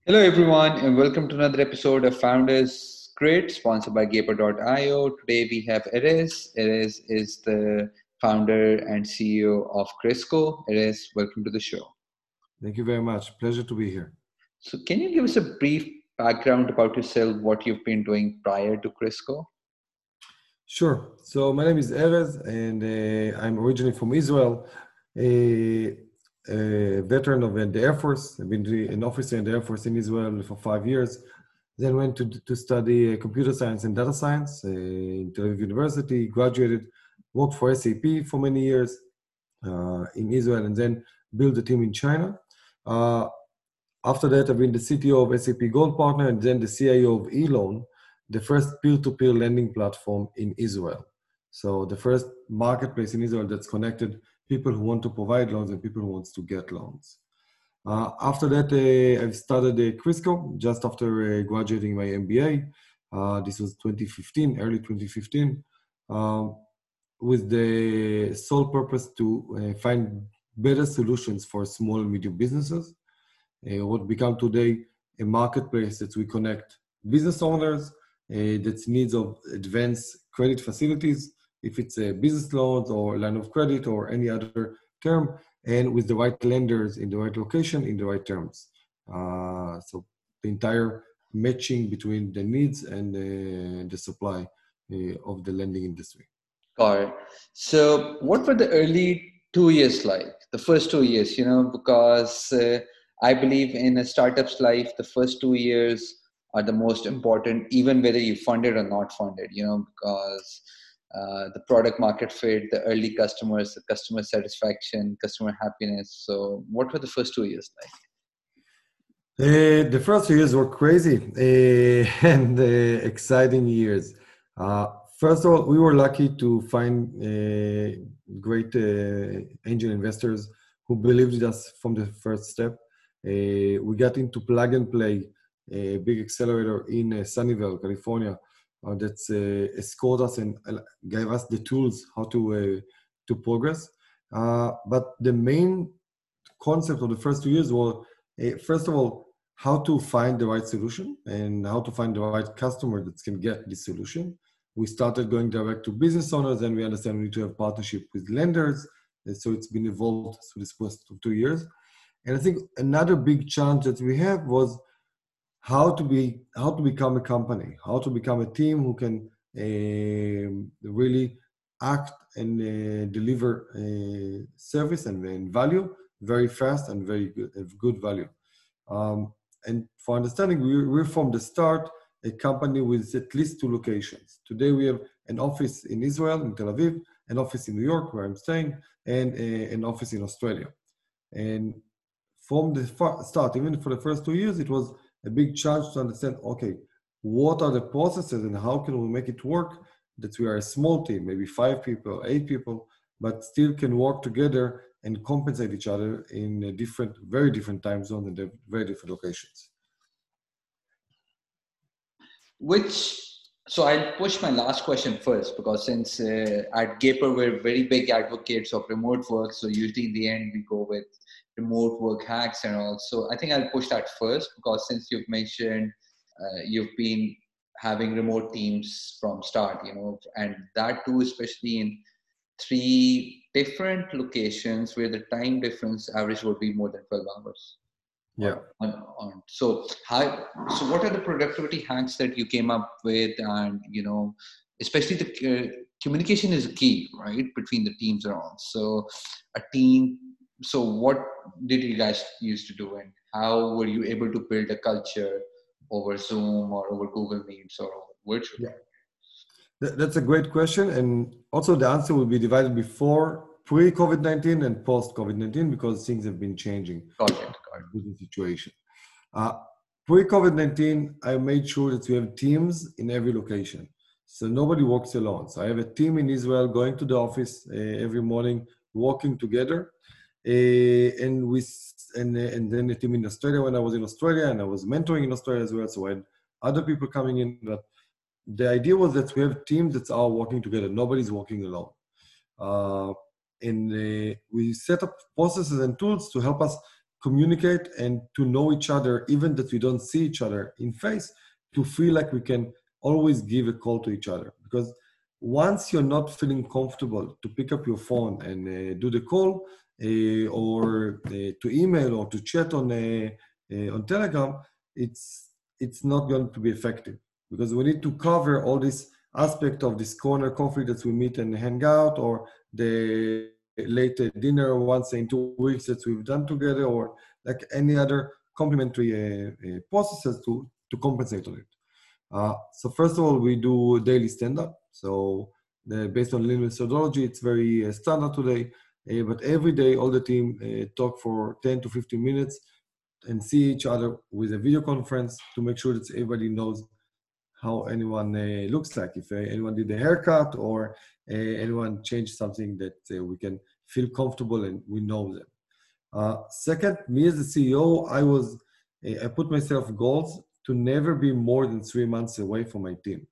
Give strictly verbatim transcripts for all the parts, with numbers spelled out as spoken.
Hello, everyone, and welcome to another episode of Founders Grid, sponsored by Gaper dot io. Today we have Erez. Erez is the founder and C E O of Crisco. Erez, welcome to the show. Thank you very much. Pleasure to be here. So, can you give us a brief background about yourself, what you've been doing prior to Crisco? Sure. So my name is Erez, and uh, I'm originally from Israel, a, a veteran of the Air Force. I've been doing- an officer in the Air Force in Israel for five years. Then went to, to study uh, computer science and data science uh, in Tel Aviv University, graduated, worked for S A P for many years uh, in Israel, and then built a team in China. Uh, After that, I've been the C T O of S A P Gold Partner and then the C I O of eLoan, the first peer-to-peer lending platform in Israel. So the first marketplace in Israel that's connected people who want to provide loans and people who want to get loans. Uh, after that, uh, I've started uh, Crisco just after uh, graduating my M B A. Uh, this was twenty fifteen, early twenty fifteen, um, with the sole purpose to uh, find better solutions for small and medium businesses. Uh, what become today a marketplace that we connect business owners uh, that needs of advanced credit facilities, if it's a business loans or line of credit or any other term, and with the right lenders in the right location in the right terms. Uh, so the entire matching between the needs and uh, the supply uh, of the lending industry. Got it. So, what were the early two years like? The first two years, you know, because uh, I believe in a startup's life, the first two years are the most important, even whether you funded or not funded, you know, because uh, the product market fit, the early customers, the customer satisfaction, customer happiness. So, what were the first two years like? Uh, the first few years were crazy uh, and uh, exciting years. Uh, first of all, we were lucky to find uh, great uh, angel investors who believed in us from the first step. Uh, we got into Plug and Play, a big accelerator in uh, Sunnyvale, California, uh, that uh, escorted us and uh, gave us the tools how to uh, to progress. Uh, but the main concept of the first two years was, uh, first of all, how to find the right solution and how to find the right customer that can get this solution. We started going direct to business owners, and we understand we need to have partnership with lenders. And so it's been evolved through this past two years. And I think another big challenge that we have was how to be how to become a company, how to become a team who can um really act and uh, deliver uh, service and, and value very fast and very good, good value. Um, and for understanding, we, we're from the start a company with at least two locations. Today we have an office in Israel, in Tel Aviv, an office in New York, where I'm staying, and a, an office in Australia. And from the far start, even for the first two years, it was a big challenge to understand, okay, what are the processes and how can we make it work that we are a small team, maybe five people, eight people, but still can work together and compensate each other in a different, very different time zones and very different locations. Which so I'll push my last question first because since uh, at Gaper we're very big advocates of remote work, so usually in the end we go with remote work hacks and all. So I think I'll push that first because since you've mentioned uh, you've been having remote teams from start, you know, and that too especially in three different locations where the time difference average would be more than twelve hours. Yeah. on, on, on. So how, so what are the productivity hacks that you came up with? And, you know, especially the uh, communication is key, right? Between the teams around. So a team, so what did you guys used to do and how were you able to build a culture over Zoom or over Google Meets or virtually? Yeah. That's a great question. And also the answer will be divided before pre-COVID nineteen and post-COVID nineteen because things have been changing. Got it. Got it. Business situation. Uh, Pre-COVID nineteen, I made sure that we have teams in every location. So nobody works alone. So I have a team in Israel going to the office uh, every morning, working together. Uh, and we and, uh, and then a team in Australia when I was in Australia, and I was mentoring in Australia as well. So I had other people coming in. But the idea was that we have teams that are working together. Nobody's working alone. Uh, and uh, we set up processes and tools to help us communicate and to know each other, even that we don't see each other in face, to feel like we can always give a call to each other. Because once you're not feeling comfortable to pick up your phone and uh, do the call, uh, or uh, to email or to chat on uh, uh, on Telegram, it's it's not going to be effective, because we need to cover all this aspect of this corner coffee that we meet and hang out, or the late dinner once in two weeks that we've done together, or like any other complementary uh, uh, processes to to compensate on it. Uh, so first of all, we do daily stand-up. So uh, based on lean methodology, it's very uh, standard today. Uh, but every day, all the team uh, talk for ten to fifteen minutes and see each other with a video conference to make sure that everybody knows how anyone uh, looks like, if uh, anyone did a haircut, or uh, anyone changed something that uh, we can feel comfortable and we know them. Uh, second, me as the C E O, I was, uh, I put myself goals to never be more than three months away from my team.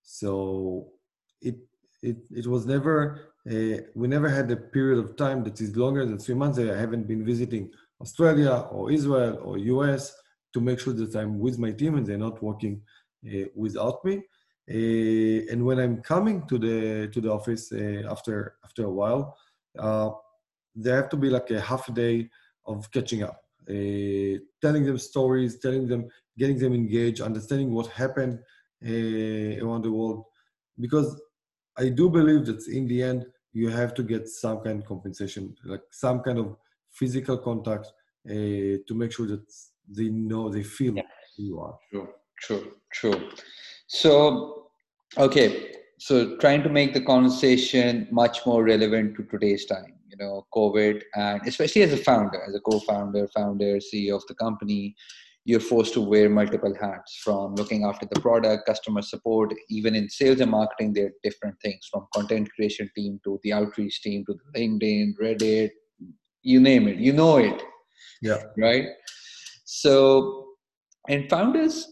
So it it it was never, uh, we never had a period of time that is longer than three months. I haven't been visiting Australia or Israel or U S to make sure that I'm with my team and they're not working uh, without me. Uh, and when I'm coming to the to the office uh, after after a while, uh, there have to be like a half a day of catching up, uh, telling them stories, telling them, getting them engaged, understanding what happened uh, around the world. Because I do believe that in the end, you have to get some kind of compensation, like some kind of physical contact uh, to make sure that they know, they feel Yeah. who you are. True, true, true. So, okay, so trying to make the conversation much more relevant to today's time, you know, COVID, and especially as a founder, as a co-founder, founder, C E O of the company, you're forced to wear multiple hats, from looking after the product, customer support, even in sales and marketing. There are different things, from content creation team to the outreach team to the LinkedIn, Reddit, you name it, you know it, Yeah. right? So, and founders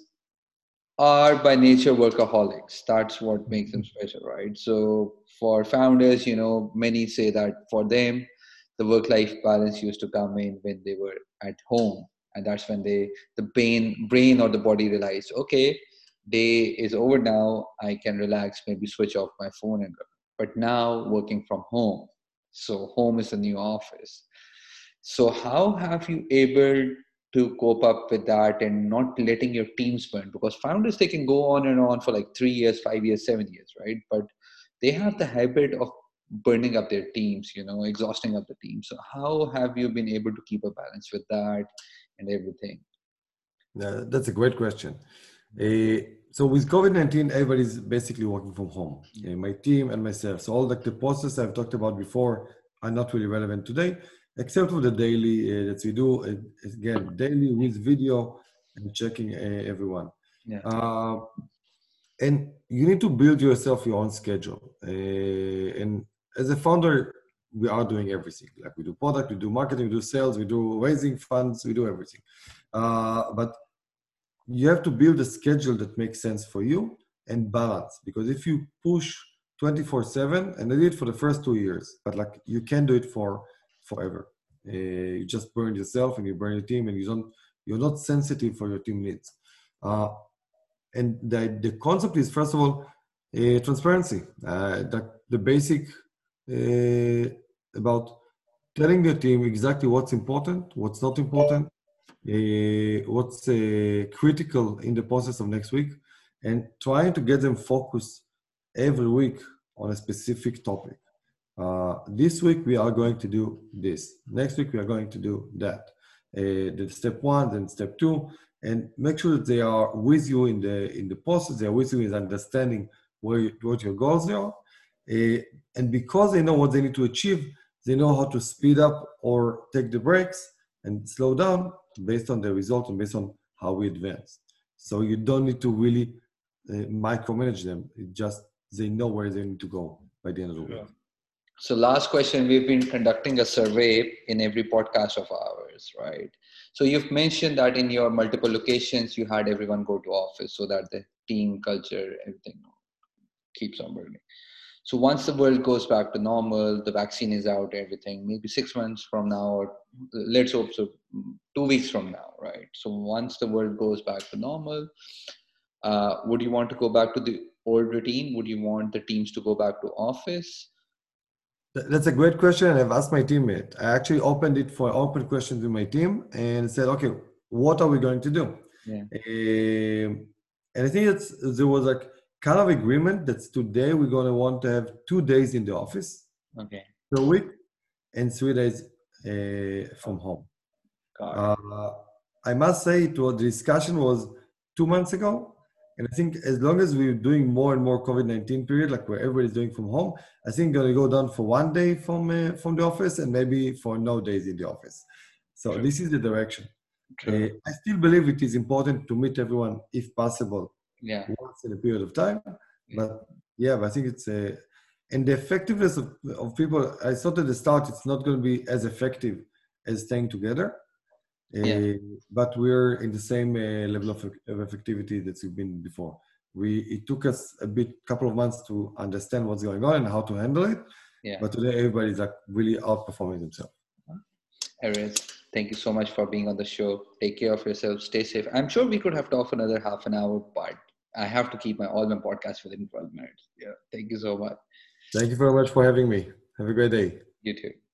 are by nature workaholics. That's what makes them special, right? So for founders, you know, many say that for them, the work-life balance used to come in when they were at home, and that's when they, the brain, brain or the body realized, okay, day is over now. I can relax, maybe switch off my phone and go. But now working from home, so home is the new office. So how have you able to cope up with that and not letting your teams burn? Because founders, they can go on and on for like three years, five years, seven years, right? But they have the habit of burning up their teams, you know, exhausting up the team. So how have you been able to keep a balance with that and everything? Uh, that's a great question. Uh, so with COVID nineteen, everybody's basically working from home. Uh, my team and myself. So all like the process I've talked about before are not really relevant today, except for the daily uh, that we do. Uh, again, daily with video and checking uh, everyone. Yeah. Uh, and you need to build yourself your own schedule. Uh, and as a founder, we are doing everything. Like we do product, we do marketing, we do sales, we do raising funds, we do everything. Uh, but you have to build a schedule that makes sense for you and balance. Because if you push twenty-four seven, and I did it for the first two years, but like you can't do it for forever. Uh, you just burn yourself and you burn your team, and you don't, you're not sensitive for your team needs. Uh, and the, the concept is, first of all, uh, transparency. Uh, the, the basic uh, about telling the team exactly what's important, what's not important, uh, what's uh, critical in the process of next week, and trying to get them focused every week on a specific topic. Uh, this week we are going to do this. Next week we are going to do that. Uh, the step one, then step two, and make sure that they are with you in the in the process. They are with you in understanding where you, what your goals are, uh, and because they know what they need to achieve, they know how to speed up or take the breaks and slow down based on the result and based on how we advance. So you don't need to really uh, micromanage them. It just they know where they need to go by the end of the week. So last question, we've been conducting a survey in every podcast of ours, right? So you've mentioned that in your multiple locations, you had everyone go to office so that the team culture, everything keeps on burning. So once the world goes back to normal, the vaccine is out, everything, maybe six months from now, or let's hope so, two weeks from now, right? So once the world goes back to normal, uh, would you want to go back to the old routine? Would you want the teams to go back to office? That's a great question, and I've asked my teammate. I actually opened it for open questions with my team and said, okay, what are we going to do? Yeah. Um, and I think it's, there was like kind of agreement that today we're going to want to have two days in the office Okay. per week and three days uh, from home. Got it. Uh, I must say, it was, the discussion was two months ago. And I think as long as we're doing more and more COVID nineteen period, like where everybody's doing from home, I think going to go down for one day from uh, from the office and maybe for no days in the office. So True. this is the direction. True. Uh, I still believe it is important to meet everyone, if possible, Yeah. once in a period of time. Yeah. But yeah, but I think it's a, and the effectiveness of, of people, I thought at the start it's not going to be as effective as staying together. Yeah. Uh, but we're in the same uh, level of, of effectivity that we've been before. We it took us a bit, couple of months to understand what's going on and how to handle it. Yeah. But today everybody's like really outperforming themselves. Erez, thank you so much for being on the show. Take care of yourself. Stay safe. I'm sure we could have talked for another half an hour, but I have to keep my all my podcasts within twelve minutes. Yeah. Thank you so much. Thank you very much for having me. Have a great day. You too.